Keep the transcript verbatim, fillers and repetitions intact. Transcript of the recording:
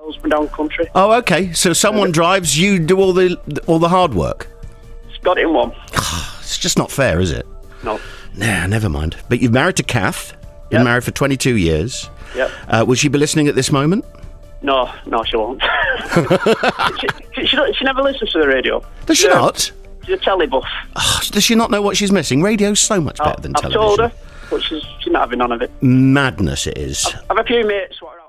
husband down country. Oh, okay. So someone drives, you do all the all the hard work. It's got it in one. It's just not fair, is it? No. Nah, never mind. But you're married to Kath. Been Yep. married for twenty-two years. Yep. Uh, will she be listening at this moment? No, no, she won't. she, she, she, she never listens to the radio. Does she She's a- not? She's a telly buff. Oh, does she not know what she's missing? Radio's so much better than I've television. told her, but she's, she's not having none of it. Madness it is. I've a few mates. What are